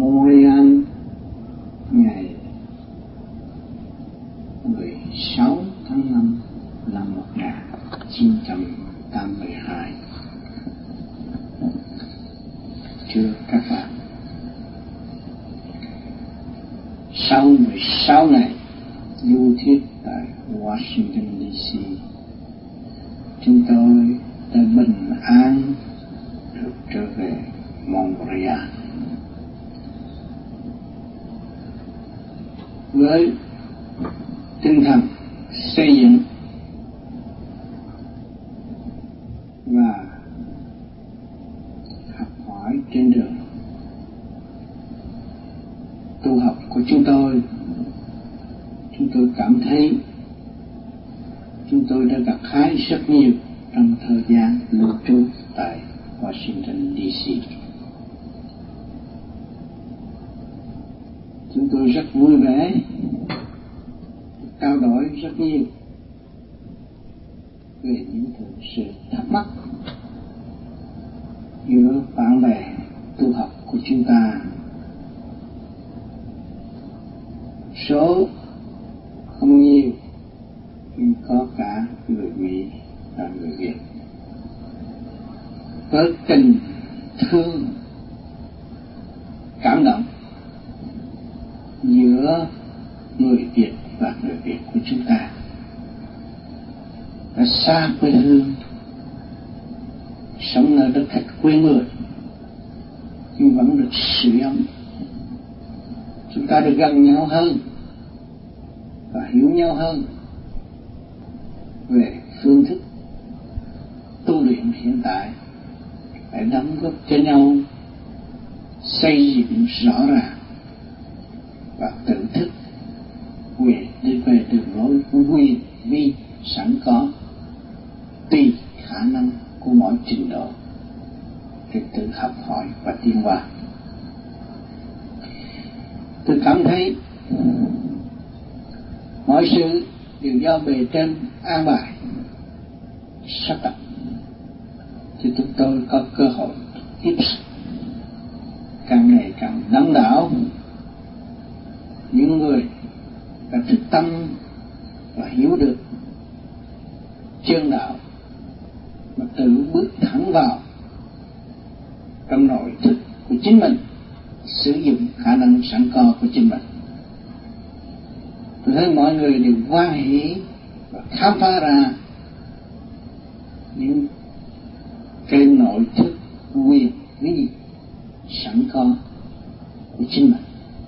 Montreal ngày 16 tháng 5 năm 1982. Thưa các bạn, sau 16 ngày du thuyết tại Washington DC, chúng tôi đã bình an được trở về Montreal với tinh thần xây dựng và học hỏi trên đường tu học của chúng tôi. Chúng tôi cảm thấy chúng tôi đã gặt hái rất nhiều trong thời gian lưu trú tại Washington DC. Chúng tôi rất vui vẻ, trao đổi rất nhiều về những sự thắc mắc giữa bạn bè tu học của chúng ta. Số không nhiều, nhưng có cả người Mỹ và người Việt, với tình thương cảm động giữa người Việt và người Việt của chúng ta đã xa quê hương, sống ở đất khách quê người, nhưng vẫn được sưởi ấm. Chúng ta được gần nhau hơn và hiểu nhau hơn về phương thức tu luyện hiện tại, để đóng góp cho nhau xây dựng rõ ràng và tự thức đi về đường lối quy vi sẵn có, tùy khả năng của mỗi trình độ để tự học hỏi và tiến hóa. Tôi cảm thấy mọi sự đều do bề trên an bài sắp đặt, thì chúng tôi có cơ hội tiếp xúc càng ngày càng đông đảo những người đã thức tâm và hiểu được chân đạo, mà tự bước thẳng vào trong nội thức của chính mình, sử dụng khả năng sẵn có của chính mình. Tôi thấy mọi người đều hoan hỷ và khám phá ra những cái nội thức quyền vi sẵn có của chính mình.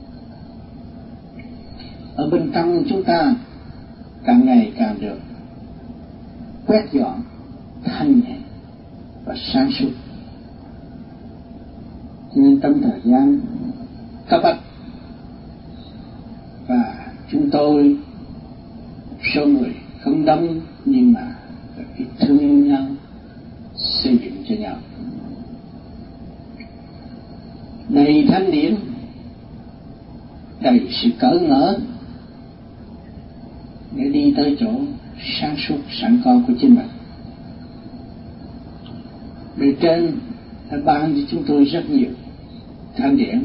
Ở bên trong chúng ta càng ngày càng được quét dọn, thanh nhẹ và sáng suốt. Cho nên trong thời gian cấp bách, và chúng tôi số người không đông nhưng mà biết thương nhau, xây dựng cho nhau, đầy thanh điển, đầy sự cởi mở để đi tới chỗ sáng suốt sẵn có của chính mình. Bề trên đã ban cho chúng tôi rất nhiều thanh điển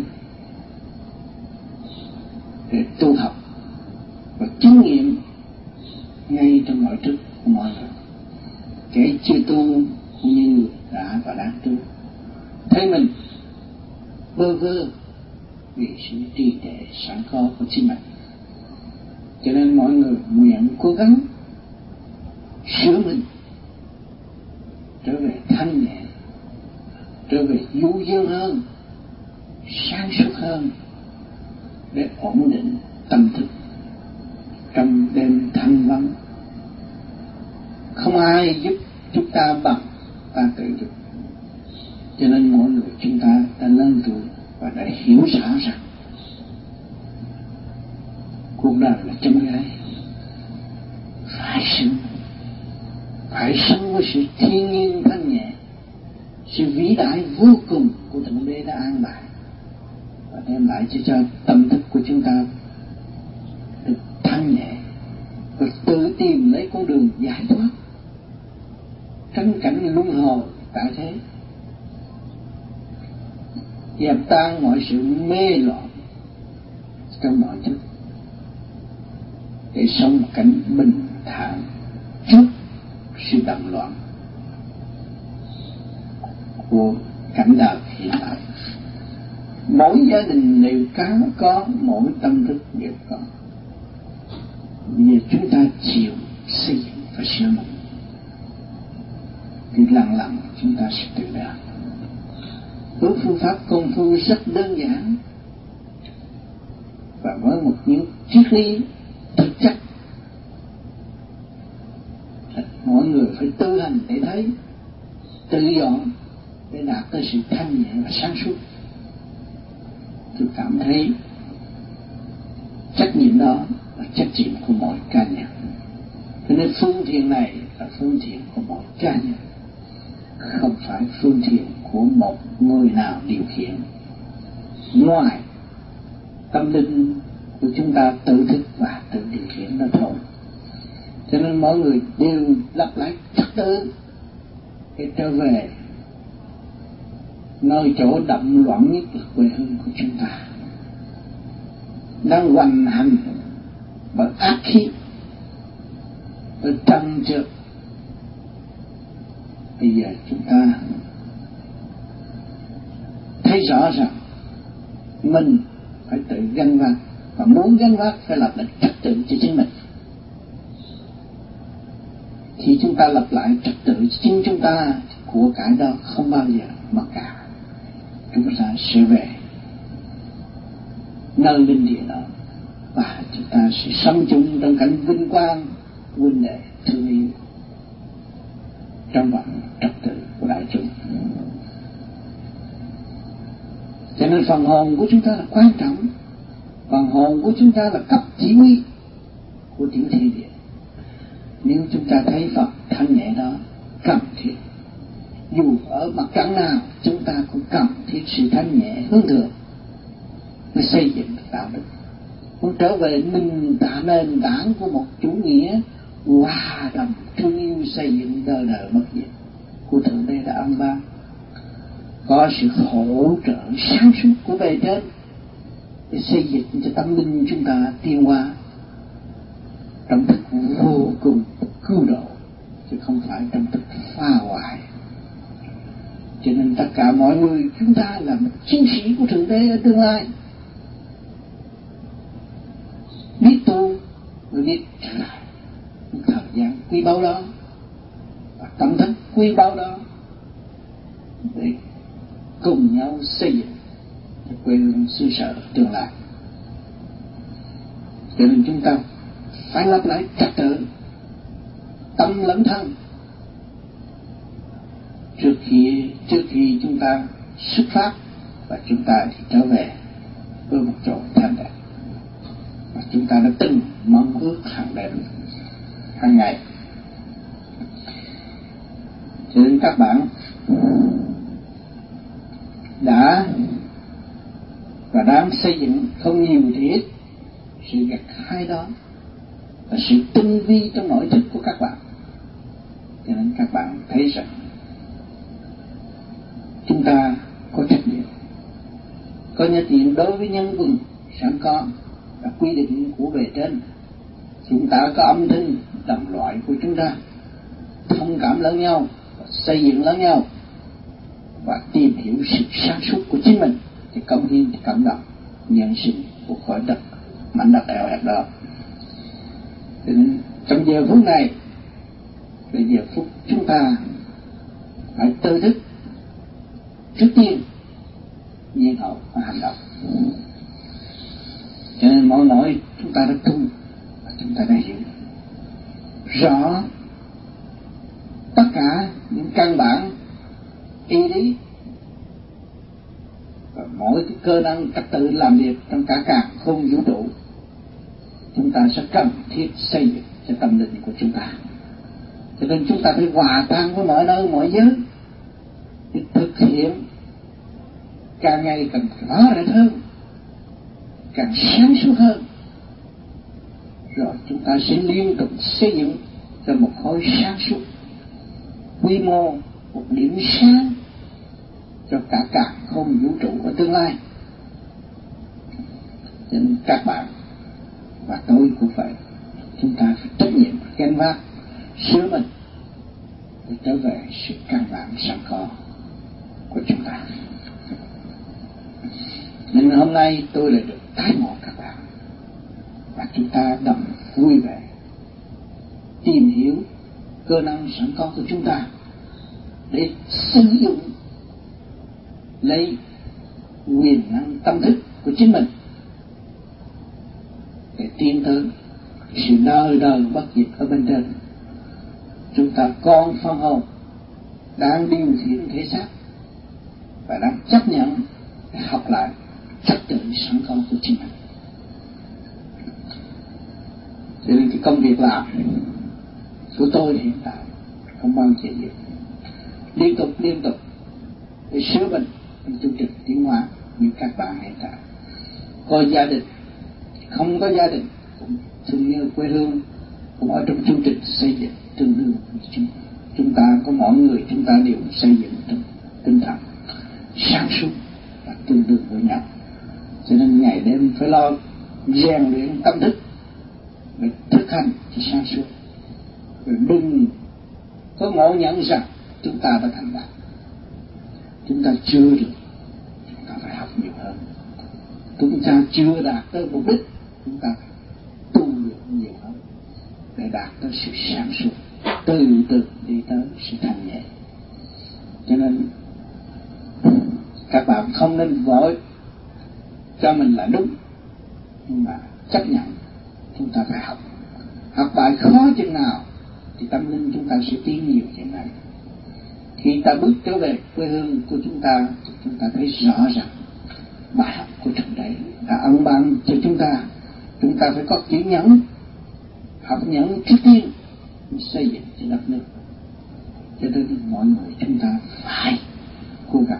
để tu học và chứng nghiệm ngay trong nội thức của mọi người, kẻ chưa tu cũng như người đã và đang tu, thấy mình bơ vơ vì sự trì trệ sẵn có của chính mình. Cho nên mọi người nguyện cố gắng sửa mình trở về thanh nhẹ, trở về du dương hơn, sáng suốt hơn, để ổn định tâm thức trong đêm thanh vắng. Không ai giúp chúng ta bằng ta tự giúp. Cho nên mỗi người chúng ta đã lớn tuổi và đã hiểu rõ rằng cuộc đời là trong gai, phải sống với sự thiên nhiên thanh nhẹ, sự vĩ đại vô cùng của Thượng Đế đã an bài và đem lại cho tâm thức của chúng ta được thanh nhẹ và tự tìm lấy con đường giải thoát tránh cảnh luân hồi tại thế. dẹp tan mọi sự mê loạn trong mọi thức, để sống một cảnh bình thản trước sự động loạn của cảnh đời hiện tại. Mỗi gia đình đều có, mỗi tâm thức đều có. Bây giờ chúng ta chịu xây dựng và sửa mình, thì lần lần chúng ta sẽ tự đạt. Với phương pháp công phu rất đơn giản và với một những triết lý thực chất, mọi người phải tự hành để thấy, tự dọn để đạt tới sự thanh nhẹ và sáng suốt. Tôi cảm thấy trách nhiệm đó là trách nhiệm của mỗi cá nhân. Cho nên phương thiện này là phương thiện của mỗi cá nhân, không phải phương thiện của một người nào điều khiển ngoài tâm linh của chúng ta tự thức và tự điều khiển đó thôi. Cho nên mọi người đều lặp lại trật tự để trở về nơi chỗ đậm loạn nhất là quê hương của chúng ta, đang hoành hành bởi ác khí, bởi trăng trượt. Bây giờ chúng ta thấy rõ rằng mình phải tự gánh vác, và muốn gánh vác phải lập lại trật tự cho chính mình. Khi chúng ta lập lại trật tự cho chính chúng ta, của cải đó không bao giờ mất cả. Chúng ta sẽ về nơi linh địa đó, và chúng ta sẽ sống chung trong cảnh vinh quang, huynh đệ thương yêu trong vòng trật tự của đại chúng. Cho nên phần hồn của chúng ta là quan trọng. Phần hồn của chúng ta là cấp chỉ huy của tiểu thiên địa. Nếu chúng ta thấy Phật thanh nhẹ đó cần thiết, dù ở mặt trận nào chúng ta cũng cần thiết sự thanh nhẹ hướng thượng để xây dựng đạo đức. Muốn trở về nền tảng của một chủ nghĩa hòa đồng thương yêu xây dựng đời đời bất diệt của Thượng Đế đã âm ban, có sự hỗ trợ sáng suốt của bề trên để xây dựng cho tâm linh chúng ta tiến hóa trong thức vô cùng cứu độ, chứ không phải trong thức phá hoại. Cho nên tất cả mọi người chúng ta là một chiến sĩ của Thượng Đế ở tương lai, biết tu và biết trở lại thời gian quý báu đó và tâm thức quý báu đó để cùng nhau xây dựng quê hương xứ sở tương lai. Cho nên chúng ta phải lập lại trật tự tâm lẫn thân trước khi chúng ta xuất phát, và chúng ta thì trở về với một chỗ thanh đẹp mà chúng ta đã từng mong ước hàng đêm hàng ngày. Cho nên các bạn đã và đang xây dựng không nhiều thì ít sự gặt hái đó và sự tinh vi trong nội thức của các bạn. Cho nên các bạn thấy rằng chúng ta có trách nhiệm, có trách nhiệm đối với nhân quân sẵn có và quy định của bề trên. Chúng ta có âm thanh đồng loại của chúng ta, thông cảm lẫn nhau, xây dựng lẫn nhau và tìm hiểu sự sáng suốt của chính mình để cống hiến cho cộng đồng nhân sinh của khỏi đất mảnh đất eo hẹp đó. Nên trong giờ phút này là giờ phút chúng ta phải tự thức trước tiên nhiên hậu và hành động. Cho nên mỗi chúng ta đã tu và chúng ta đã hiểu rõ tất cả những căn bản ý lý và mỗi cái cơ năng trật tự làm việc trong cả càn khôn vũ trụ. Chúng ta sẽ cần thiết xây dựng cho tâm linh của chúng ta. Cho nên chúng ta phải hòa tan với mọi nơi mọi giới để thực hiện càng ngày càng rõ rệt hơn, càng sáng suốt hơn. Rồi chúng ta sẽ liên tục xây dựng cho một khối sáng suốt quy mô, một điểm sáng cho cả càn khôn vũ trụ ở tương lai. Cho nên các bạn và tôi cũng vậy, chúng ta phải trách nhiệm gánh vác sửa mình để trở về sự căn bản sẵn có của chúng ta. Nên hôm nay tôi lại được tái ngộ các bạn, và chúng ta đồng vui vẻ tìm hiểu cơ năng sẵn có của chúng ta để sử dụng lấy quyền năng tâm thức của chính mình để tiến tới sự đời đời bất diệt ở bên trên. Chúng ta còn phân hồn đang điều khiển thể xác và đang chấp nhận để học lại trật tự sẵn có của chính mình. Cho nên cái công việc làm của tôi hiện tại không bao giờ dừng, liên tục để sửa mình trong chương trình tiến hóa như các bạn hiện tại. Có gia đình, không có gia đình cũng thương yêu quê hương, cũng ở trong chương trình xây dựng tương đương. Chúng ta có mọi người, chúng ta đều xây dựng trong tinh thần sáng suốt và tương đương với nhau. Cho nên ngày đêm phải lo rèn luyện tâm thức để thực hành cho sáng suốt, rồi đừng có ngộ nhận rằng chúng ta đã thành đạt. Chúng ta chưa được, chúng ta phải học nhiều hơn. Chúng ta chưa đạt tới mục đích, chúng ta phải tu luyện nhiều hơn để đạt tới sự sáng suốt, từ từ đi tới sự thanh nhẹ. Cho nên các bạn không nên vội cho mình là đúng, nhưng mà chấp nhận chúng ta phải học. Học bài khó chừng nào thì tâm linh chúng ta sẽ tiến nhiều chừng này. Khi ta bước trở về quê hương của chúng ta thì chúng ta thấy rõ rằng bài học của Thượng Đế đã ân ban cho chúng ta. Chúng ta phải có chữ nhẫn, học nhẫn trước tiên xây dựng cho đất nước. Cho nên mọi người chúng ta phải cố gắng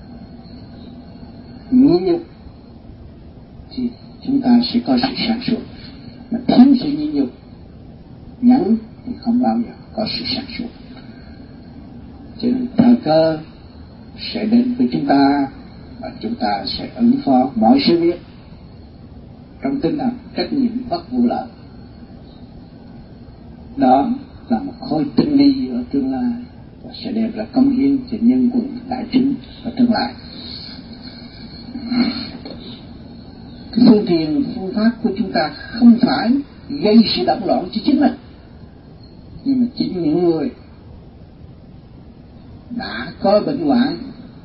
nhịn nhục thì chúng ta sẽ có sự sáng suốt. Mà thiếu sự nhịn nhục, nhẫn thì không bao giờ có sự sáng suốt. Cho nên thời cơ sẽ đến với chúng ta và chúng ta sẽ ứng phó mọi sự việc trong tinh thần trách nhiệm bất vụ lợi. Đó là một khối tinh vi ở tương lai và sẽ đem ra công hiến cho nhân quần đại chúng ở tương lai. Phương tiện phương pháp của chúng ta không phải gây sự động loạn cho chính mình, nhưng mà chính những người đã có bệnh hoạn,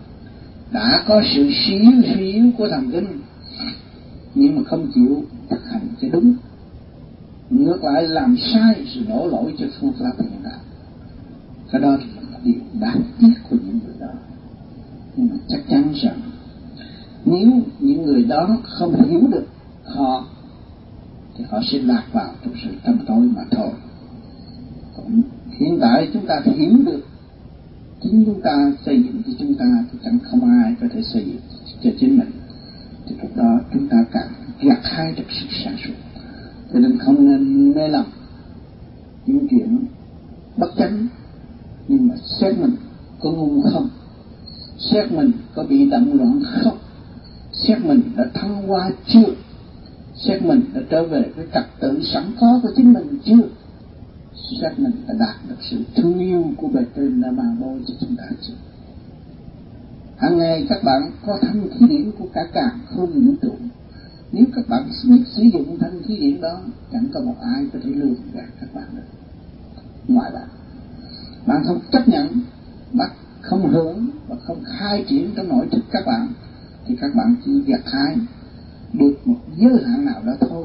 đã có sự suy yếu của thần kinh, nhưng mà không chịu thực hành cho đúng, ngược lại làm sai sự đổ lỗi cho phương pháp hiện tại. Cái đó là điều đáng tiếc của những người đó. Nhưng mà chắc chắn rằng nếu những người đó không hiểu được họ thì họ sẽ lạc vào trong sự tăm tối mà thôi. Còn hiện tại chúng ta hiểu được chính chúng ta xây dựng cho chúng ta thì chẳng không ai có thể xây dựng cho chính mình. Thì lúc đó chúng ta càng gặt hái được sự sáng suốt. Cho nên không nên mê lầm những chuyện bất chánh, nhưng mà xét mình có ngu không, xét mình có bị động loạn không, xét mình đã thăng hoa chưa, xét mình đã trở về với trật tự sẵn có của chính mình chưa, xét mình đã đạt được sự thương yêu của bề trên đã ban bố cho chúng ta chưa. Hàng ngày các bạn có thanh khí điển của cả càn khôn vũ trụ. Nếu các bạn biết sử dụng thanh khí điển đó, chẳng có một ai có thể lường gạt các bạn được ngoài bạn. Bạn không chấp nhận, bạn không hưởng và không khai triển trong nội thức các bạn, thì các bạn chỉ gặt hái được một giới hạn nào đó thôi.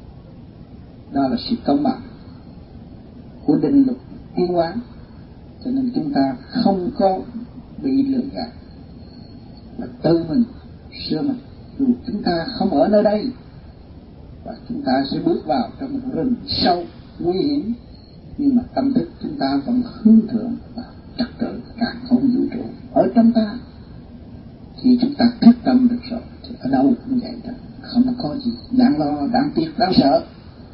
Đó là sự công bằng của định luật tiến hóa. Cho nên chúng ta không có bị lường gạt, và tự mình sửa mình. Dù chúng ta không ở nơi đây và chúng ta sẽ bước vào trong một rừng sâu nguy hiểm, nhưng mà tâm thức chúng ta vẫn hướng thượng và trật tự càn khôn vũ trụ ở trong ta. Khi chúng ta thức tâm được rồi thì ở đâu cũng vậy thôi, không có gì đáng lo, đáng tiếc, đáng sợ.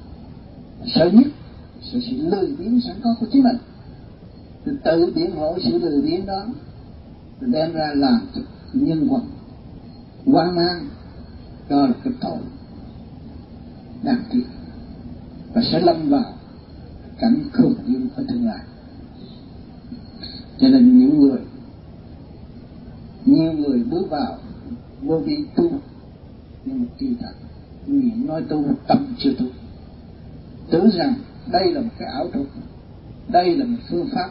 Sợ nhất là sự lười biếng sẵn có của chính mình, tự biện hộ sự lười biếng đó rồi đem ra làm cho nhân quần hoang mang, đó là cái tội đáng tiếc và sẽ lâm vào cảnh khủng khiếp ở tương lai. Cho nên nhiều người bước vào vô vi tu, nhưng mà kỳ thật miệng nói tu, tâm chưa tu, tưởng rằng đây là một cái ảo thuật, đây là một phương pháp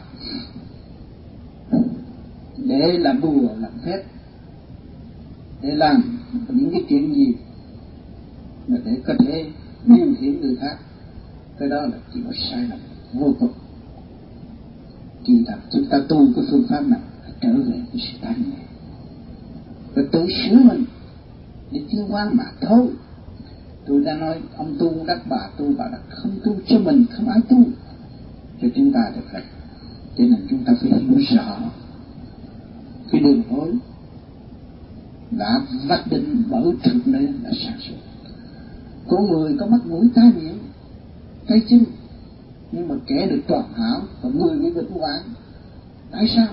để làm bùa làm phép, để làm những cái chuyện gì mà để có thể điều khiển người khác. Cái đó là chỉ có sai lầm vô cùng. Kỳ thật chúng ta tu cái phương pháp này trở về cái sự thanh nhẹ và tự sửa mình để tiến hóa mà thôi. Tôi đã nói ông tu đắc, bà tu, bà đắc, không tu cho mình, không ai tu cho chúng ta được rồi. Cho nên chúng ta phải hiểu rõ cái đường lối đã vạch định bởi thực nên là sáng suốt. Con người có mắt mũi tai miệng tay chân, nhưng mà kẻ được toàn hảo và người bị bệnh hoạn. Tại sao?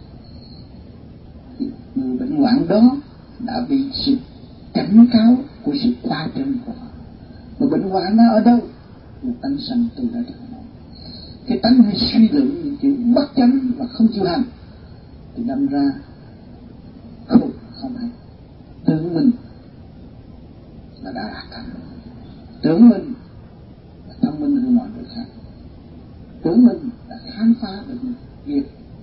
Người bệnh hoạn đó đã bị sự cảnh cáo của sự qua trần của họ. Mà bệnh hoạn nó ở đâu? Một tánh sanh từ đã được. Cái tánh hay suy luận những chuyện bất chánh và không chịu hành thì đâm ra không hay. Tưởng mình là đã đạt thành, tưởng mình là thông minh hơn mọi người khác, tưởng mình đã khám phá được việc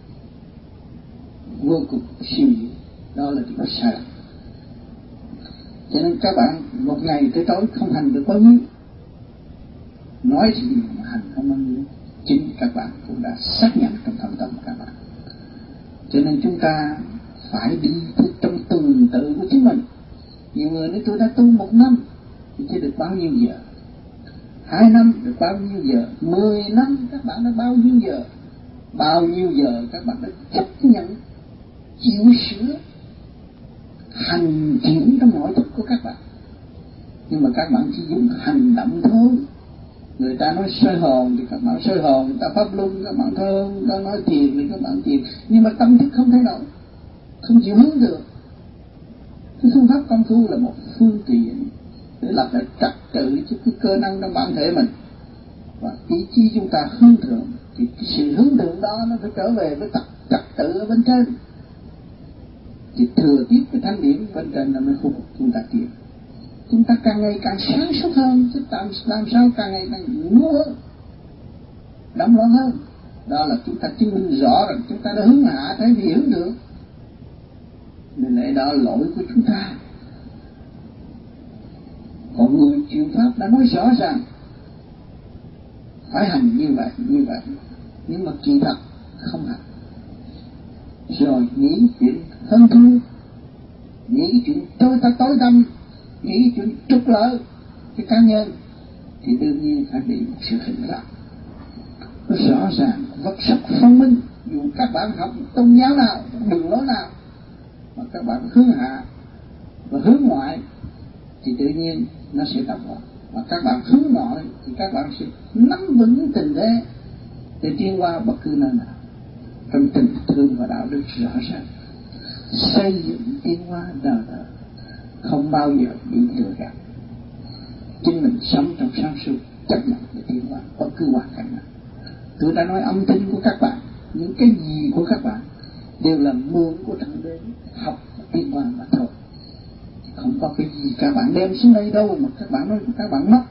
vô cùng siêu diệu. Đó là điều sai lầm. Cho nên các bạn một ngày tới tối không hành được bao nhiêu, nói thì nhiều mà hành không bao nhiêu, chính các bạn cũng đã xác nhận trong thâm tâm các bạn. Cho nên chúng ta phải đi trong tuần tự của chính mình. Nhiều người nói tôi đã tu 1 năm thì chỉ được bao nhiêu giờ, 2 năm được bao nhiêu giờ, 10 năm các bạn đã bao nhiêu giờ. Bao nhiêu giờ các bạn đã chấp nhận chịu sửa hành chuyển trong nội thức của các bạn, nhưng mà các bạn chỉ dùng hành động thôi. Người ta nói soi hồn thì các bạn soi hồn, người ta pháp luân các bạn thơ, người ta nói thiền thì các bạn thiền, nhưng mà tâm thức không thay đổi, không chịu hướng được. Cái phương pháp công phu là một phương tiện để lập lại trật tự cho cái cơ năng trong bản thể mình, và ý chí chúng ta hướng thượng thì cái sự hướng thượng đó nó phải trở về với trật tự ở bên trên, thì thừa tiếp cái thanh điển bên trên là mới phục chúng ta tiến. Chúng ta càng ngày càng sáng suốt hơn, chứ làm sao càng ngày càng ngu hơn, đậm loạn hơn. Đó là chúng ta chứng minh rõ rằng chúng ta đã hướng hạ thay vì hướng thượng. Nên lẽ đó lỗi của chúng ta. Còn người truyền pháp đã nói rõ ràng phải hành như vậy, nhưng mà kỳ thật không hành. Rồi nghĩ chuyện hơn thua, nghĩ chuyện tối tâm, nghĩ chuyện trục lợi cái cá nhân, thì đương nhiên phải bị một sự hình phạt. Nó rõ ràng vật sắc phân minh. Dù các bạn học tôn giáo nào, đường lối nào, mà các bạn hướng hạ và hướng ngoại thì tự nhiên nó sẽ đọc vào. Và các bạn hướng nội thì các bạn sẽ nắm vững tình thế để tiến qua bất cứ nơi nào trong tình thương và đạo đức rõ ràng, xây dựng tiến hóa đời đời, không bao giờ bị lừa gạt. Chính mình sống trong sáng suốt, chấp nhận để tiến hóa bất cứ hoàn cảnh nào. Tôi đã nói âm thanh của các bạn, những cái gì của các bạn đều là mượn của Thượng Đế, học và tiến hóa mà thôi. Không có cái gì các bạn đem xuống đây đâu mà các bạn nói các bạn mất.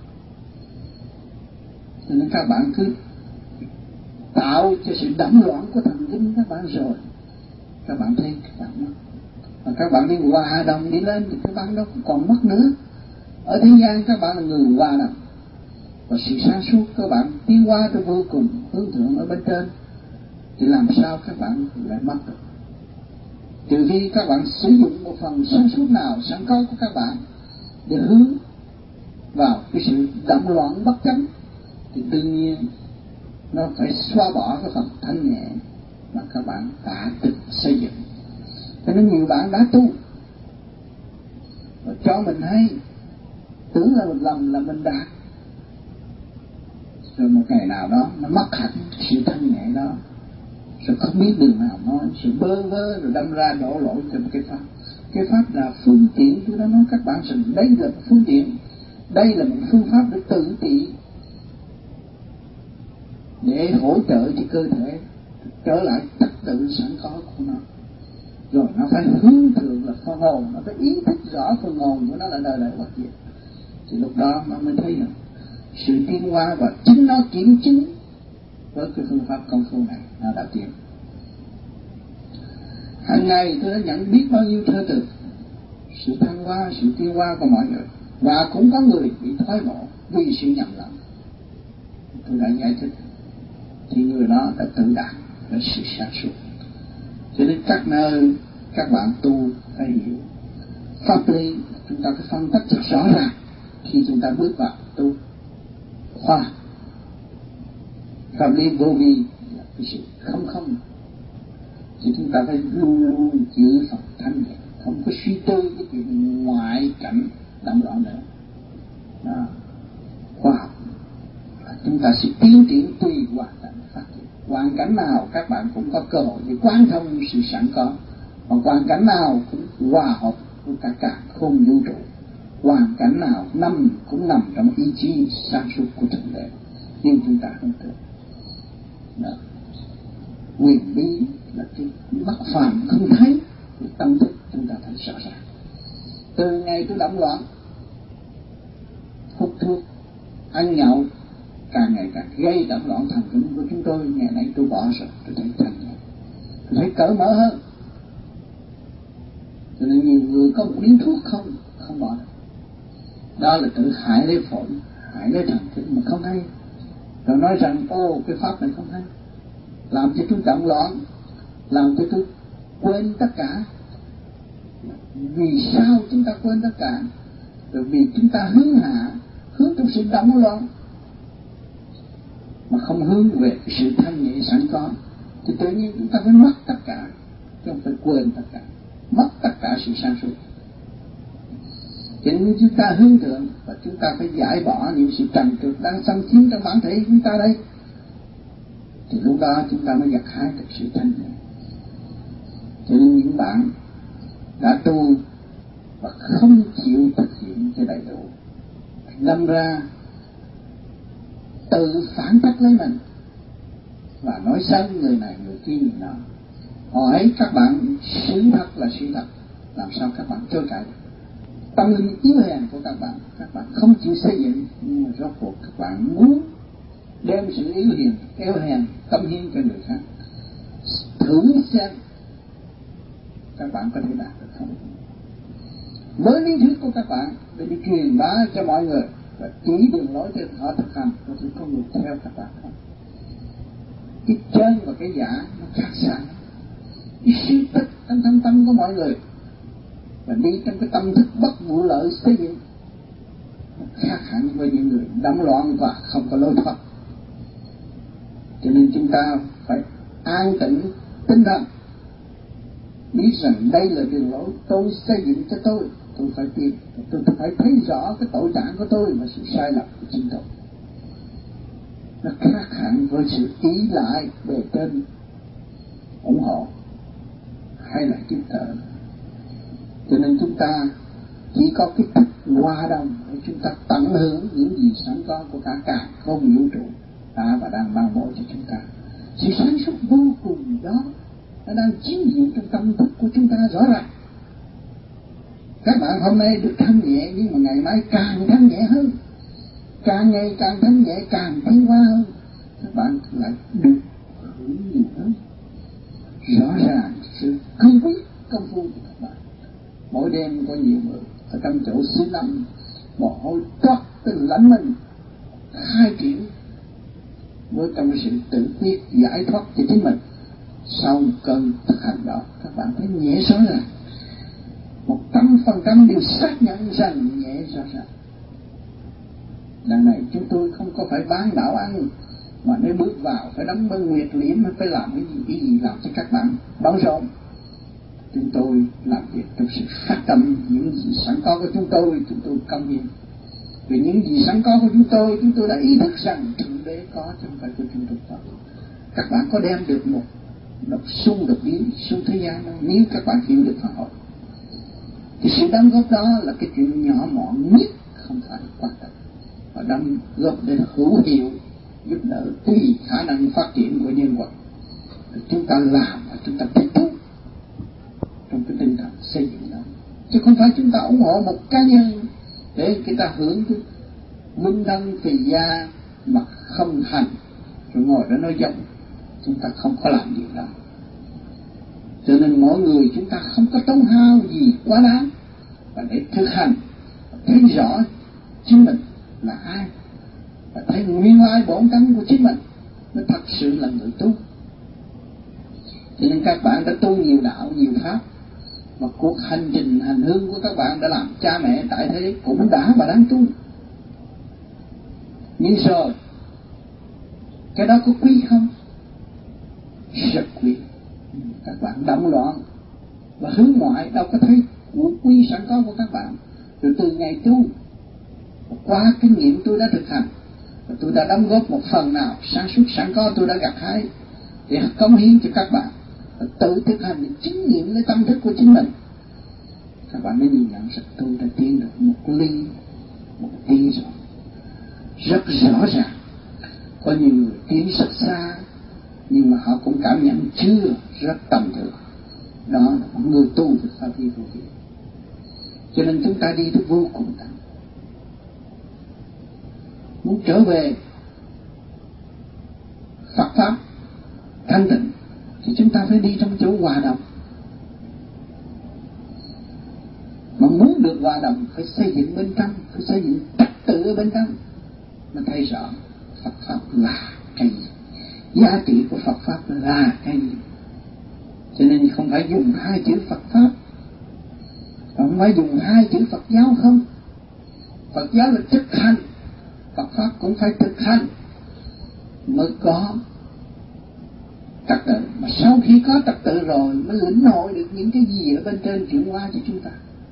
Cho nên các bạn cứ tạo cho sự đẫm loạn của thần kinh các bạn rồi các bạn thấy các bạn mất. Và các bạn đi hòa đồng đi lên thì các bạn đâu còn mất nữa. Ở thế gian các bạn là người hòa đồng, và sự sáng suốt các bạn tiến hóa tới vô cùng hướng thượng ở bên trên, thì làm sao các bạn lại mất được? Trừ khi các bạn sử dụng một phần sáng suốt nào sẵn có của các bạn để hướng vào cái sự đậm loạn bất chánh, thì tự nhiên nó phải xóa bỏ cái phần thanh nhẹ mà các bạn đã tự xây dựng. Cho nên nhiều bạn đã tu và cho mình hay, tưởng là mình lầm là mình đạt, rồi một ngày nào đó nó mất hẳn sự thanh nhẹ đó, rồi không biết đường nào nói, sự bơ vơ rồi đâm ra đổ lỗi cho cái pháp. Cái pháp là phương tiện, tôi đã nói các bạn rằng đây là phương tiện, đây là một phương pháp để tự trị, để hỗ trợ cho cơ thể trở lại trật tự sẵn có của nó. Rồi nó phải hướng thượng là phần hồn, nó phải ý thức rõ phần hồn của nó là đời đời bất diệt. Thì lúc đó nó mới thấy được sự tiến hóa, và chính nó kiểm chứng với cái phương pháp công phu này nó đã tiến. Hàng ngày tôi đã nhận biết bao nhiêu thơ từ sự thăng hoa, sự tiến hóa của mọi người, và cũng có người bị thoái ngộ vì sự nhầm lẫn. Tôi đã giải thích thì người đó đã tự đạt được sự sáng suốt. Cho nên các nơi các bạn tu phải hiểu pháp lý, chúng ta phải phân tích rất rõ ràng khi chúng ta bước vào tu khoa. Pháp lý vô vi là cái sự không, thì chúng ta phải luôn luôn giữ Phật thanh nhẹ, không có suy tư cái chuyện ngoại cảnh làm rõ nữa. Đó. Khoa học là chúng ta sẽ tiến triển tùy hoàn cảnh phát triển. Hoàn cảnh nào các bạn cũng có cơ hội để quán thông sự sẵn có, và hoàn cảnh nào cũng hòa hợp với cả không vũ trụ. Hoàn cảnh nào cũng nằm trong ý chí sáng suốt của Thượng Đế, nhưng chúng ta không tưởng. Quyền bí là cái mắt phàm không thấy, cái tâm thức chúng ta thấy rõ ràng. Từ ngày tôi động loạn, hút thuốc, ăn nhậu, càng ngày càng gây động loạn thần kinh của chúng tôi. Ngày nay tôi bỏ rồi, tôi thấy thanh nhẹ, tôi thấy cởi mở hơn. Cho nên nhiều người có một điếu thuốc không bỏ được. Đó là tự hại lấy phổi, hại lấy thần kinh mà không hay. Rồi nói rằng cái pháp này không hay, làm cho tôi động loạn, làm cho tôi quên tất cả. Vì sao chúng ta quên tất cả? Bởi vì chúng ta hướng hạ, hướng trong sự động loạn, mà không hướng về cái sự thanh nhẹ sẵn có, thì tự nhiên chúng ta phải mất tất cả, chứ không phải quên tất cả, mất tất cả sự sáng suốt. Cho nên chúng ta hướng thượng, và chúng ta phải giải bỏ những sự trần trược đang xâm chiếm trong bản thể chúng ta đây, thì lúc đó chúng ta mới gặt hái được sự thanh nhẹ. Cho nên những bạn đã tu và không chịu thực hiện cho đầy đủ, đâm ra tự phản tác lấy mình và nói xấu người này người kia người nọ. Hỏi các bạn sự thật là sự thật, làm sao các bạn chối cãi? Tâm linh yếu hèn của các bạn không chịu xây dựng, nhưng mà rốt cuộc các bạn muốn đem sự yếu hèn tâm hiến cho người khác. Thử xem các bạn có thể đạt được không? Với lý thuyết của các bạn để đi truyền bá cho mọi người và chỉ đường lối cho họ thực hành, có thể có người theo các bạn không? Cái chân và cái giả nó khác xa. Cái suy tích trong thâm tâm của mọi người và đi trong cái tâm thức bất vụ lợi xây dựng khác hẳn với những người đắm loạn và không có lối thoát. Cho nên chúng ta phải an tĩnh tinh thần, biết rằng đây là đường lối tôi xây dựng cho tôi phải tìm, tôi phải thấy rõ cái tội trạng của tôi và sự sai lầm của chính tôi. Nó khác hẳn với sự ý lại bề trên ủng hộ hay là giúp đỡ. Cho nên chúng ta chỉ có cái thức hòa đồng để chúng ta tận hưởng những gì sẵn có của cả không vũ trụ đã và đang ban bố cho chúng ta. Sự sáng suốt vô cùng đó nó đang chiếu hiện trong tâm thức của chúng ta rõ ràng. Các bạn hôm nay được thanh nhẹ, nhưng mà ngày mai càng thanh nhẹ hơn, càng ngày càng thanh nhẹ, càng tiến hóa hơn. Các bạn lại được hưởng nhiều hơn. Rõ ràng sự cương quyết công phu của các bạn. Mỗi đêm có nhiều người ở trong chỗ xứ lắm, mồ hôi toát từ lẫn mình, khai triển với trong sự tự quyết giải thoát cho chính mình. Sau một cơn thực hành đó, các bạn thấy nhẹ rõ ràng, 100% đều xác nhận rằng nhẹ rõ ràng. Đằng này chúng tôi không có phải bán đạo ăn, mà nếu bước vào phải đóng băng nguyệt liễm, phải làm cái gì làm cho các bạn bão rộn. Chúng tôi làm việc trong sự phát tâm, những gì sẵn có của chúng tôi công hiến. Vì những gì sẵn có của chúng tôi đã ý thức rằng Thượng Đế có, chứ không phải của chúng tôi có. Các bạn có đem được một đọc xung được biến xuống thế gian đó, nếu các bạn hiểu được Phật học thì sự đóng góp đó là cái chuyện nhỏ mọn nhất, không phải quan trọng, và đóng góp để hữu hiệu giúp đỡ tùy khả năng phát triển của nhân vật. Chúng ta làm và chúng ta thích thú trong cái tinh thần xây dựng đó, chứ không phải chúng ta ủng hộ một cá nhân để người ta hưởng cái minh đăng tùy gia mà không thành, rồi ngồi đó nói dông. Chúng ta không có làm điều đó. Cho nên mỗi người chúng ta không có tốn hao gì quá đáng, và để thực hành thấy rõ chính mình là ai, và thấy nguyên lai bổn tánh của chính mình nó thật sự là người tu. Cho nên các bạn đã tu nhiều đạo, nhiều pháp, và cuộc hành trình hành hương của các bạn đã làm cha mẹ tại thế cũng đã và đang tu. Nhưng rồi cái đó có quý không? Rất quý. Các bạn động loạn và hướng ngoại đâu có thấy của quý sẵn có của các bạn. Rồi từ ngày tu, qua kinh nghiệm tôi đã thực hành, và tôi đã đóng góp một phần nào sản xuất sẵn có tôi đã gặt hái để cống hiến cho các bạn, và tự thực hành để chứng nghiệm lấy tâm thức của chính mình. Các bạn mới nhìn nhận rằng tôi đã tiến được một tí rồi, rất rõ ràng. Có nhiều người tiến rất xa, nhưng mà họ cũng cảm nhận chưa rất tầm thường. Đó là một người tu được pháp lý vô vi. Cho nên chúng ta đi được vô cùng tận. Muốn trở về Phật pháp thanh tịnh thì chúng ta phải đi trong chỗ hòa đồng. Mà muốn được hòa đồng phải xây dựng bên trong, phải xây dựng trật tự ở bên trong, mà thấy rõ Phật pháp là cái gì, giá trị của Phật pháp là cái gì. Cho nên không phải dùng hai chữ Phật pháp, không phải dùng hai chữ Phật giáo không. Phật giáo là thực hành, Phật pháp cũng phải thực hành mới có trật tự. Mà sau khi có trật tự rồi mới lĩnh hội được những cái gì ở bên trên chuyển qua cho chúng ta.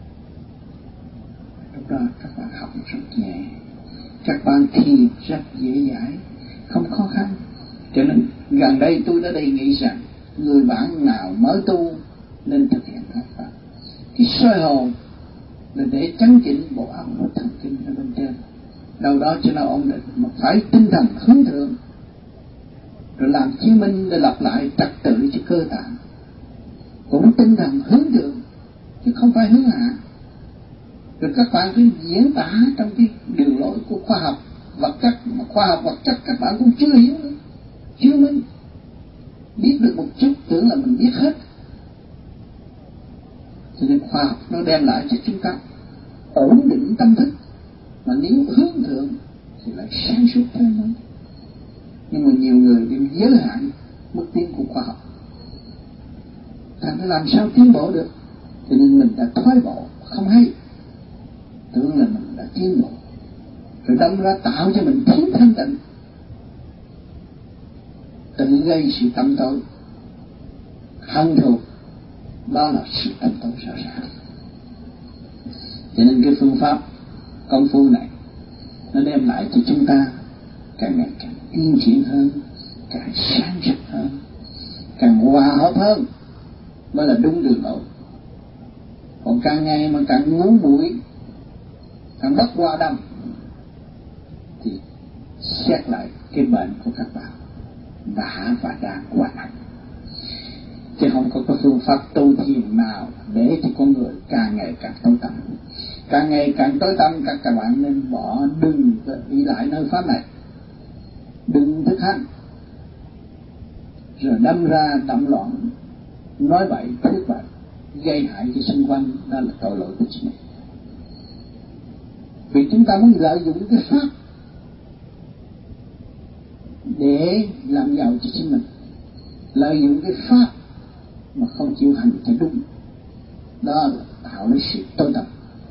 Lúc đó các bạn học rất nhẹ, các bạn thiền rất dễ dãi, không khó khăn. Cho nên gần đây tôi đã đề nghị rằng người bạn nào mới tu nên thực hiện các pháp. Cái soi hồn là để chấn chỉnh bộ óc và thần kinh ở bên trên, đâu đó cho nó ổn định, mà phải tinh thần hướng thượng, rồi làm chứng minh để lập lại trật tự cho cơ tạng. Cũng tinh thần hướng thượng chứ không phải hướng hạ. Rồi các bạn cứ diễn tả trong cái đường lối của khoa học vật chất, mà khoa học vật chất các bạn cũng chưa hiểu nữa, chưa minh, biết được một chút tưởng là mình biết hết. Cho nên khoa học nó đem lại cho chúng ta ổn định tâm thức, mà nếu hướng thượng thì lại sáng suốt thêm hơn. Nhưng mà nhiều người đều giới hạn mức tiến của khoa học, thành nó làm sao tiến bộ được. Cho nên mình đã thoái bộ không hay, tưởng là mình đã tiến bộ, rồi đâm ra tạo cho mình thiếu thanh tịnh, tự gây sự tâm tối hận thù. Đó là sự tâm tối rõ ràng. Cho nên cái phương pháp công phu này nó đem lại cho chúng ta càng ngày càng tiến triển hơn, càng sáng suốt hơn, càng hòa hợp hơn, mới là đúng đường lối. Còn càng ngày mà càng ngu muội, càng bất hòa đồng, thì xét lại cái bệnh của các bạn đã và đang quá nặng. Chứ không có cái phương pháp tu thiền nào để cho con người càng ngày càng tối tăm. Càng ngày càng tối tăm, các bạn nên bỏ, đừng đi lại nơi pháp này, đừng thực hành, rồi đâm ra động loạn, nói bậy, thuyết bậy, gây hại cho xung quanh. Đó là tội lỗi của chính mình. Vì chúng ta muốn lợi dụng cái pháp để làm giàu cho chính mình, lợi dụng cái pháp mà không chịu hành cho đúng, đó là tạo lấy sự tối tăm.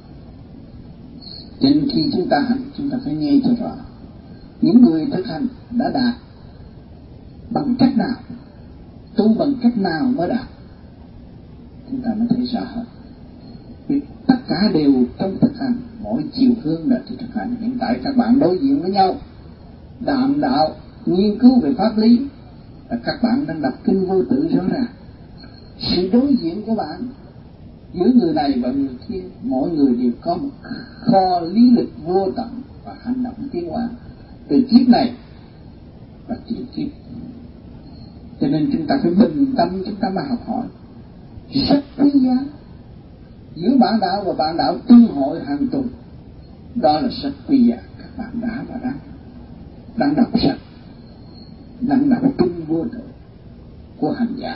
Cho nên khi chúng ta hành, chúng ta phải nghe cho rõ những người thực hành đã đạt bằng cách nào, tu bằng cách nào mới đạt, chúng ta mới thấy rõ hơn. Vì tất cả đều trong thực hành, mỗi chiều hướng là thực hành. Hiện tại các bạn đối diện với nhau, đàm đạo, nghiên cứu về pháp lý, là các bạn đang đọc kinh vô tự rõ ràng. Sự đối diện của bạn giữa người này và người kia, mỗi người đều có một kho lý lịch vô tận và hành động tiến hóa từ kiếp này và chuyển kiếp. Cho nên chúng ta phải bình tâm, chúng ta mà học hỏi rất quý giá. Giữa bạn đạo và bạn đạo tương hội hàng tuần, đó là rất quý giá. Các bạn đã và đang đọc sách, đang đọc kinh vô tự của hành giả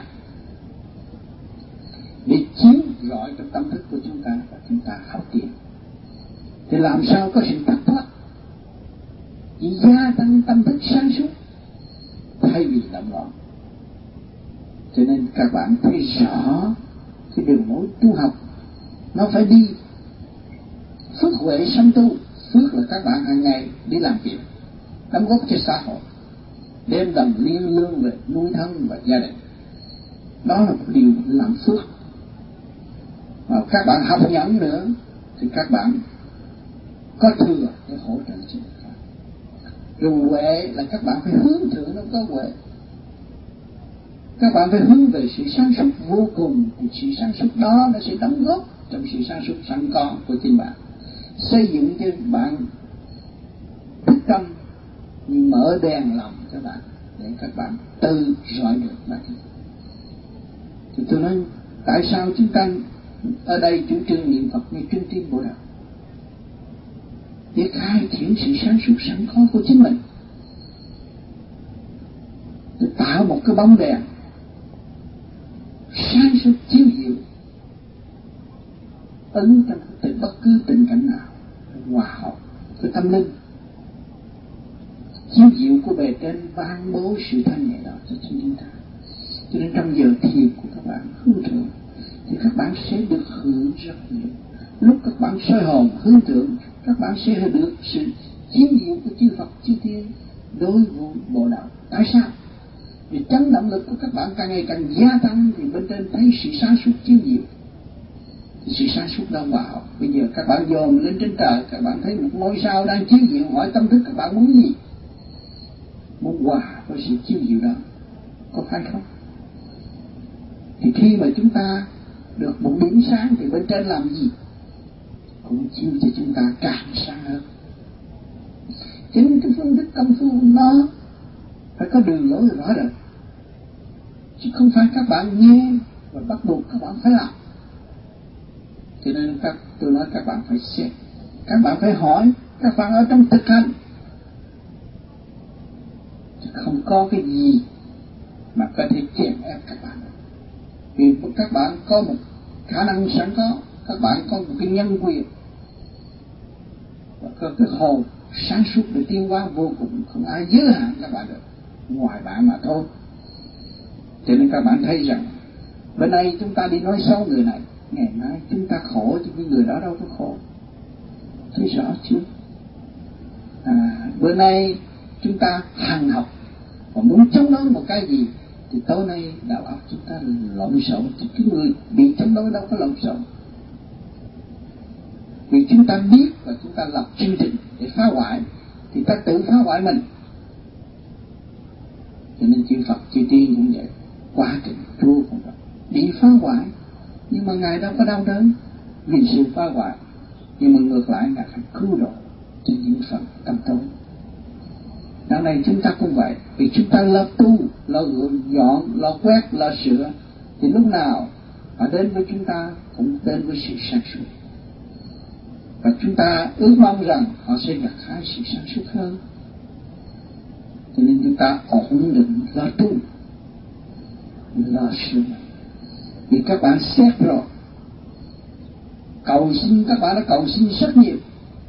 để chiếu rọi trong tâm thức của chúng ta và chúng ta học tiến. Thì làm sao có sự thất thoát? Chỉ gia tăng tâm thức sáng suốt thay vì động loạn. Cho nên các bạn thấy rõ cái đường lối tu học nó phải đi phước huệ sanh tu. Phước là các bạn hàng ngày đi làm việc, đóng góp cho xã hội, đem đồng liên lương về nuôi thân và gia đình. Đó là một điều làm phước. Mà các bạn học nhẫn nữa thì các bạn có thừa để hỗ trợ cho người khác. Rồi huệ là các bạn phải hướng thượng nó có huệ. Các bạn phải hướng về sự sáng suốt vô cùng, thì sự sáng suốt đó nó sẽ đóng góp trong sự sáng suốt sẵn có của chính bạn, xây dựng cho bạn thức tâm, nhưng mở đèn lòng cho bạn để các bạn tự rọi được bản thân. Thì tôi nói tại sao chúng ta ở đây chủ trương niệm Phật như trung tim Bồ Đạo, để khai triển sự sáng suốt sẵn có của chính mình, để tạo một cái bóng đèn sáng suốt chiếu diệu ứng trong bất cứ tình cảnh nào, hòa hợp với tâm linh, chiếu diệu của bề trên ban bố sự thanh nhẹ đó cho chúng ta. Cho nên trong giờ thiền của các bạn hướng thượng thì các bạn sẽ được hưởng rất nhiều. Lúc các bạn soi hồn hướng thượng, các bạn sẽ được sự chiếu diệu của chư Phật chư Tiên đối với Bộ Đạo. Tại sao? Vì chấn động lực của các bạn càng ngày càng gia tăng thì bên trên thấy sự sáng suốt chiếu diệu. Sự sáng suốt đang hòa hợp. Bây giờ các bạn dồn lên trên trời, các bạn thấy một ngôi sao đang chiếu diệu, hỏi tâm thức các bạn muốn gì? Muốn hòa với sự chiếu diệu đó, có phải không? Thì khi mà chúng ta được một điểm sáng thì bên trên làm gì? Cũng chiếu cho chúng ta càng sáng hơn. Cho nên cái phương thức công phu nó phải có đường lối rõ rệt, chứ không phải các bạn nghe và bắt buộc các bạn phải làm. Cho nên tôi nói các bạn phải xét, các bạn phải hỏi, các bạn ở trong thực hành, chứ không có cái gì mà có thể chèn ép các bạn. Vì các bạn có một khả năng sẵn có, các bạn có một cái nhân quyền và có cái hồn sáng suốt để tiến hóa vô cùng, không ai giới hạn các bạn được ngoài bạn mà thôi. Cho nên các bạn thấy rằng bữa nay chúng ta đi nói xấu người này, ngày mai chúng ta khổ chứ cái người đó đâu có khổ. Thấy rõ chưa? Bữa nay chúng ta hằng học và muốn chống đối một cái gì thì tối nay đạo óc chúng ta lộn xộn, chứ cái người bị chống đối đâu có lộn xộn. Vì chúng ta biết và chúng ta lập chương trình để phá hoại thì ta tự phá hoại mình. Cho nên chư Phật chư Tiên cũng vậy, quá trình Chúa cũng vậy, bị phá hoại nhưng mà Ngài đâu có đau đớn vì sự phá hoại, nhưng mà ngược lại Ngài phải cứu độ cho những phần tâm tối. Đạo này chúng ta cũng vậy, vì chúng ta lo tu, lo dọn, lo quét, lo sửa thì lúc nào họ đến với chúng ta cũng đến với sự sáng suốt. Và chúng ta ước mong rằng họ sẽ gặt hái sự sáng suốt hơn. Cho nên chúng ta ổn định lo tu, lo sửa. Vì các bạn xét rồi, cầu xin các bạn đã cầu xin rất nhiều.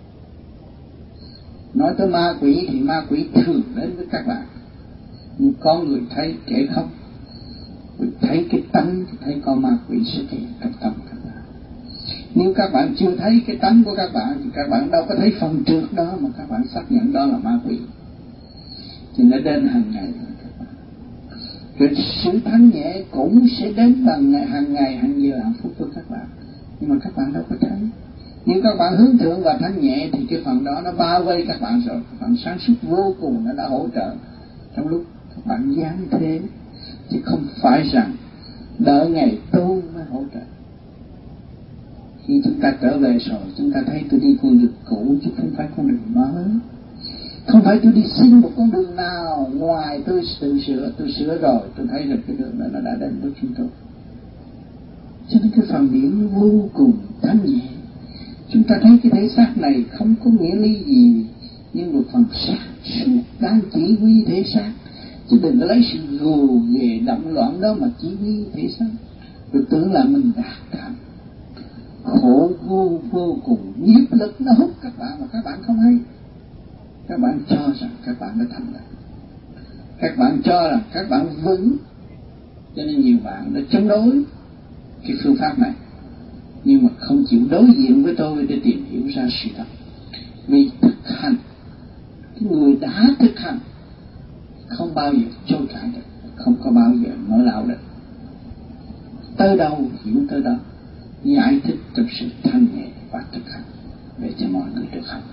Nói tới ma quỷ thì ma quỷ thường đến với các bạn, nhưng con người thấy kẻ không, thấy cái tánh thì thấy con ma quỷ xuất hiện trong tâm các bạn. Nếu các bạn chưa thấy cái tánh của các bạn thì các bạn đâu có thấy phần trước đó mà các bạn xác nhận đó là ma quỷ. Thì nó đến hàng ngày với các bạn. Rồi sự thanh nhẹ cũng sẽ đến bằng hàng ngày, hàng giờ, hàng phút với các bạn. Nhưng mà các bạn đâu có thấy. Nếu các bạn hướng thượng và thanh nhẹ thì cái phần đó nó bao vây các bạn rồi. Phần sáng suốt vô cùng nó đã hỗ trợ trong lúc các bạn dám thế, chứ không phải rằng đợi ngày tôi mới hỗ trợ. Khi chúng ta trở về rồi, chúng ta thấy tôi đi con đường cũ chứ không phải con đường mới. Không phải tôi đi xin một con đường nào ngoài tôi tự sửa, tôi sửa rồi, tôi thấy được cái đường đó nó đã đến với chúng tôi. Cho nên cái phần điển vô cùng thanh nhẹ. Chúng ta thấy cái thể xác này không có nghĩa lý gì, nhưng một phần sáng suốt đang chỉ huy thể xác, chứ đừng có lấy sự gồ ghề động loạn đó mà chỉ huy thể xác, rồi tưởng là mình đạt thành. Khổ vô cùng, nghiệp lực nó hút các bạn mà các bạn không hay. Các bạn cho rằng các bạn đã thành đạt, các bạn cho rằng các bạn vững, cho nên nhiều bạn đã chống đối cái phương pháp này, nhưng mà không chịu đối diện với tôi để tìm hiểu ra sự thật. Vì thực hành, cái người đã thực hành không bao giờ chối cãi được, không có bao giờ nói láo được. Tới đâu hiểu tới đó, giải thích trong sự thanh nhẹ và thực hành để cho mọi người được học.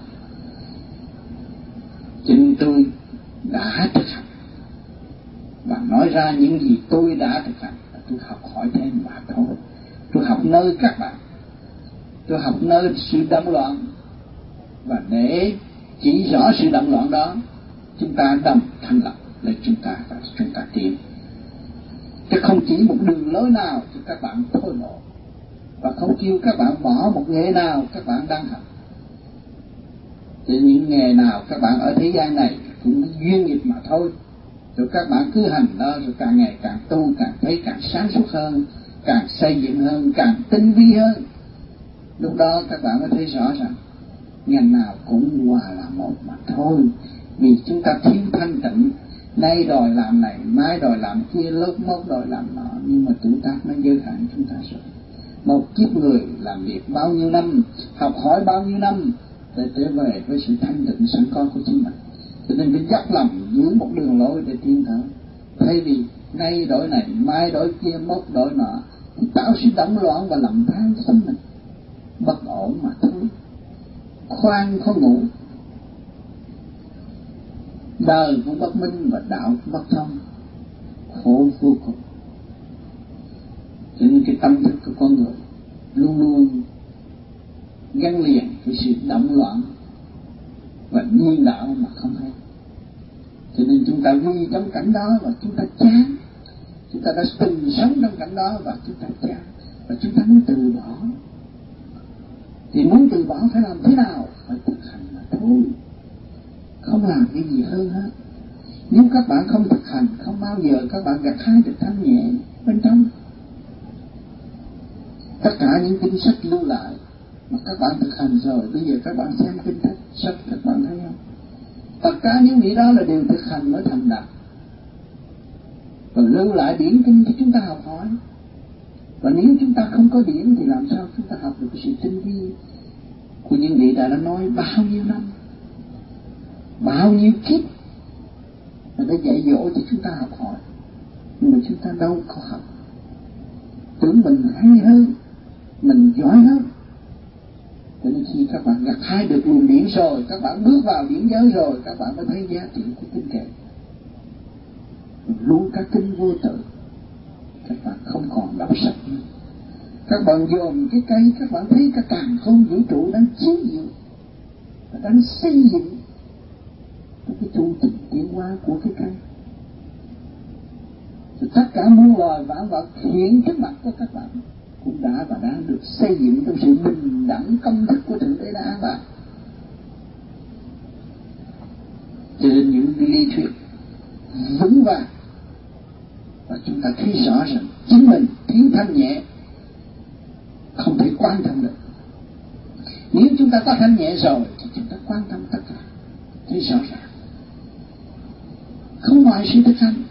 Chính tôi đã thực hành và nói ra những gì tôi đã thực hành, tôi học hỏi thêm mà thôi. Tôi học nơi các bạn, tôi học nơi sự động loạn, và để chỉ rõ sự động loạn đó, chúng ta đồng thành lập để chúng ta tiến. Chứ không chỉ một đường lối nào cho các bạn thôi nộ, và không kêu các bạn bỏ một nghề nào các bạn đang học. Thì những nghề nào các bạn ở thế gian này cũng duyên nghiệp mà thôi. Rồi các bạn cứ hành đó, rồi càng ngày càng tu, càng thấy càng sáng suốt hơn, càng xây dựng hơn, càng tinh vi hơn. Lúc đó các bạn mới thấy rõ rằng ngành nào cũng hòa là một mà thôi. Vì chúng ta thiếu thanh tịnh, nay đòi làm này, mai đòi làm kia, lúc mốt đòi làm nọ, nhưng mà tuổi tác nó giới hạn chúng ta rồi. Một kiếp người làm việc bao nhiêu năm, học hỏi bao nhiêu năm để trở về với sự thanh tịnh sẵn có của chính mình. Cho nên phải dốc lòng giữ một đường lối để tiến tới. Thay vì nay đổi này, mai đổi kia, mốt đổi nọ, thì tạo sự động loạn và lầm than心mình, bất ổn mà thôi. Khoan khó ngủ, đời cũng bất minh và đạo cũng bất thông, khổ vô cùng. Cho nên cái tâm thức của con người luôn luôn gắn liền với sự động loạn và điên đạo mà không hay. Cho nên chúng ta vui trong cảnh đó và chúng ta chán. Chúng ta đã từng sống trong cảnh đó và chúng ta chán, và chúng ta muốn từ bỏ. Thì muốn từ bỏ phải làm thế nào? Phải thực hành mà thôi, không làm cái gì hơn hết. Nếu các bạn không thực hành, không bao giờ các bạn gặt hái được thanh nhẹ bên trong. Tất cả những kinh sách lưu lại mà các bạn thực hành rồi, bây giờ các bạn xem kinh sách các bạn thấy không? Tất cả những vị đó là đều thực hành mới thành đạt. Và lưu lại điển kinh cho chúng ta học hỏi. Và nếu chúng ta không có điển thì làm sao chúng ta học được cái sự tinh vi của những vị đã nói bao nhiêu năm, bao nhiêu kiếp là đã dạy dỗ cho chúng ta học hỏi. Nhưng mà chúng ta đâu có học. Tưởng mình hay hơn, mình giỏi hơn. Cho nên khi các bạn gặt hái được luồng điển rồi, các bạn bước vào điển giới rồi, các bạn mới thấy giá trị của kinh kệ. Luôn các kinh vô tự, các bạn không còn đọc sách nữa. Các bạn dòm cái cây, các bạn thấy cả càn khôn vũ trụ đang chiếu diệu và đang xây dựng cái chu trình tiến hóa của cái cây. Thì tất cả muôn loài vạn vật hiện trước mặt của các bạn cũng đã và đang được xây dựng trong sự bình đẳng công thức của Thượng Đế đã an bài. Cho nên những lý thuyết vững vàng, và chúng ta thấy rõ rằng chính mình thiếu thanh nhẹ, không thể quan tâm được. Nếu chúng ta có thanh nhẹ rồi thì chúng ta quan tâm tất cả, thấy rõ ràng, không ngoài sự thực hành.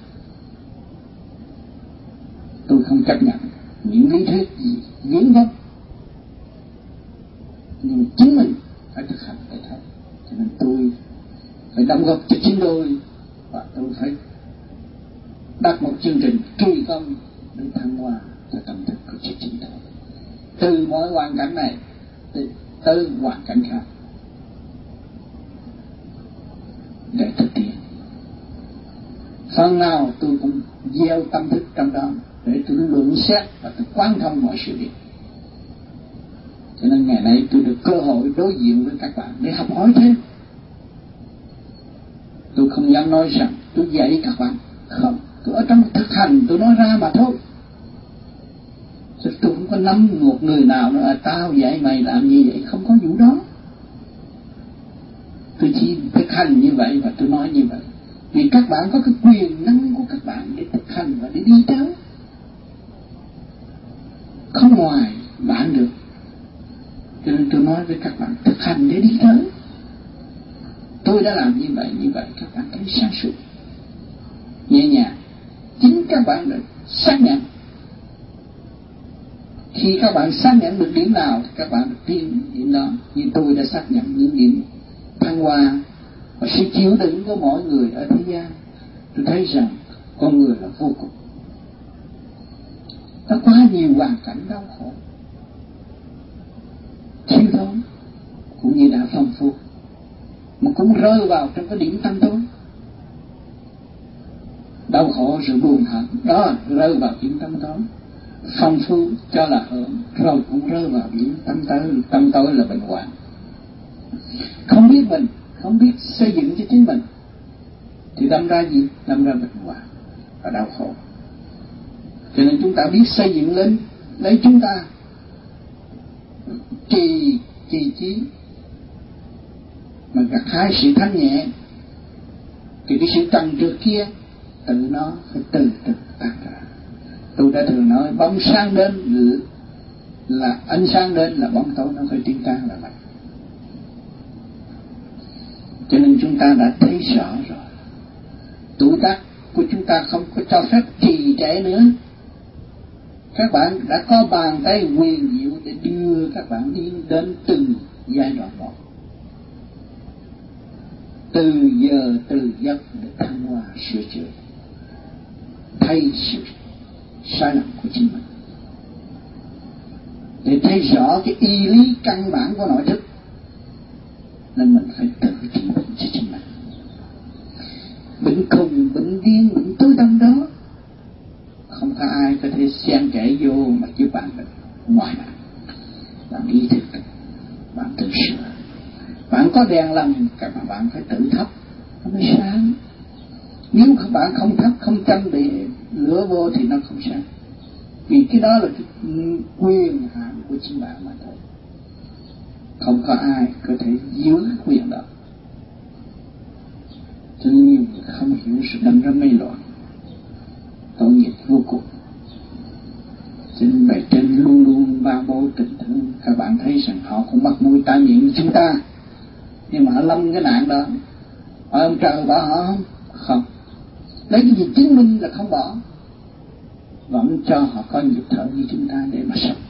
Tôi không chấp nhận những lý thuyết gì viễn vông, nhưng chính mình phải thực hành để thấy. Cho nên tôi phải đóng góp cho chính tôi, và tôi phải đặt một chương trình kỳ công để thăng hoa cho tâm thức của chính tôi, từ mọi hoàn cảnh này tới hoàn cảnh khác, để thực hiện. Phần nào tôi cũng gieo tâm thức trong đó để tôi luận xét và tôi quán thông mọi sự việc. Cho nên ngày nay tôi được cơ hội đối diện với các bạn để học hỏi thêm. Tôi không dám nói rằng tôi dạy các bạn, không, tôi ở trong thực hành tôi nói ra mà thôi. Chứ tôi không có nắm một người nào nói tao dạy mày làm như vậy, không có vụ đó. Tôi chỉ thực hành như vậy và tôi nói như vậy. Vì các bạn có cái quyền năng của các bạn để thực hành và để đi tới. Không ngoài bạn được. Cho nên tôi nói với các bạn thực hành để đi tới. Tôi đã làm như vậy các bạn thấy sáng suốt, nhẹ nhàng. Chính các bạn đã xác nhận. Khi các bạn xác nhận được điểm nào thì các bạn được tiến điểm đó. Như tôi đã xác nhận những điểm thăng hoa và sự chịu đựng của mọi người ở thế gian. Tôi thấy rằng con người là vô cùng. Có quá nhiều hoàn cảnh đau khổ, thiếu thốn cũng như đã phong phú, mà cũng rơi vào trong cái điểm tâm tối. Đau khổ sự buồn hận đó rơi vào điểm tâm tối. Phong phú cho là hưởng rồi cũng rơi vào điểm tâm tối. Tâm tối là bệnh hoạn. Không biết mình, không biết xây dựng cho chính mình thì đâm ra gì? Đâm ra bệnh hoạn và đau khổ. Cho nên chúng ta biết xây dựng lên lấy chúng ta trì trí mà gặt hái sự thanh nhẹ, thì cái sự trần trượt kia tự nó phải từ từ tan ra. Tôi đã thường nói bóng sáng đến là ánh sáng đến là bóng tối nó phải tiêu tan là vậy. Cho nên chúng ta đã thấy rõ rồi. Tuổi tác của chúng ta không có cho phép trì trệ nữa. Các bạn đã có bàn tay quyền diệu để đưa các bạn đi đến từng giai đoạn một, từ giờ từ giấc để thăng hoa sửa chữa, thay sự sai lầm của chính mình, để thấy rõ cái y lý căn bản của nội thức. Nên mình phải tự trị bệnh cho chính mình. Bệnh khùng, bệnh điên, bệnh tối tâm đó không có ai có thể xen kẽ vô mà giúp bạn được ngoài bạn. Bạn ý thức được, bạn tự sửa. Bạn có đèn lầm, các bạn phải tự thắp nó mới sáng. Nếu các bạn không thắp, không châm để lửa vô thì nó không sáng. Vì cái đó là cái quyền hạn của chính bạn mà thôi. Không có ai có thể giữ quyền đó. Cho nên nhiều người không hiểu sự đâm ra mê loạn, tội nghiệp vô cùng. Cho nên bề trên luôn luôn ban bố tình thương. Các bạn thấy rằng họ cũng mắc mũi tai miệng như chúng ta, nhưng mà họ lâm cái nạn đó. Ông trời bỏ họ không? Không. Lấy cái gì chứng minh là không bỏ? Vẫn cho họ có nhịp thở như chúng ta để mà sống.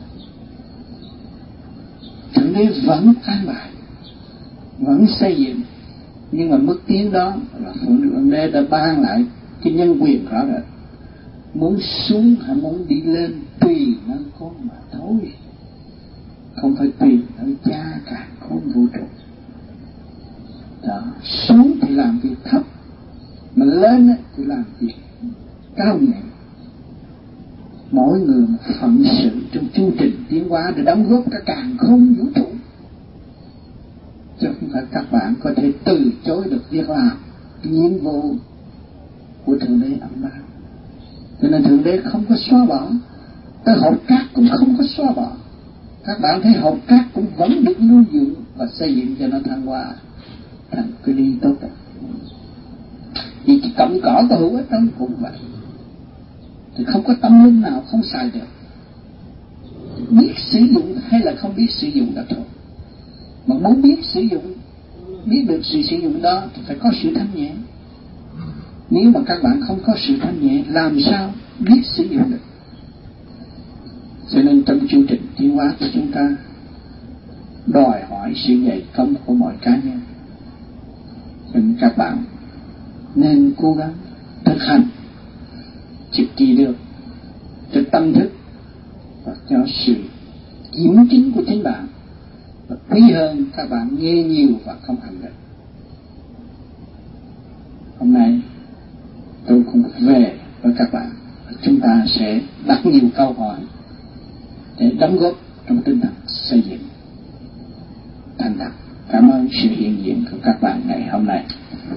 Thượng Đế vẫn an bài, vẫn xây dựng. Nhưng mà mức tiến đó là Thượng Đế đã ban lại cái nhân quyền rõ rệt. Muốn xuống hay muốn đi lên tùy nó con mà thôi. Không phải tùy nó cha cả khôn vũ trụ. Đó. Xuống thì làm việc thấp, mà lên thì làm việc cao nhẹ. Mỗi người một phận sự trong chương trình tiến hóa để đóng góp cả càn khôn vũ trụ. Chứ không phải các bạn có thể từ chối được việc làm nhiệm vụ của Thượng Đế ẵm ban. Cho nên Thượng Đế không có xóa bỏ. Tới hột cát cũng không có xóa bỏ. Các bạn thấy hột cát cũng vẫn được nuôi dưỡng và xây dựng cho nó thăng hoa thành cái đi tốt đẹp. Vì cái cọng cỏ có hữu ích đó cũng vậy. Thì không có tâm linh nào không xài được. Biết sử dụng hay là không biết sử dụng là thôi. Mà muốn biết sử dụng, biết được sự sử dụng đó thì phải có sự thanh nhẹ. Nếu mà các bạn không có sự thanh nhẹ, làm sao biết sử dụng được? Cho nên trong chương trình tiến hóa của chúng ta đòi hỏi sự dày công của mọi cá nhân. Nên các bạn nên cố gắng thực hành trực trì được cho tâm thức và cho sự kiểm chứng của chính bạn. Và quý hơn các bạn nghe nhiều và không hành được. Hôm nay tôi cũng về với các bạn. Chúng ta sẽ đặt nhiều câu hỏi để đóng góp trong tinh thần xây dựng. Thành thật cảm ơn sự hiện diện của các bạn ngày hôm nay.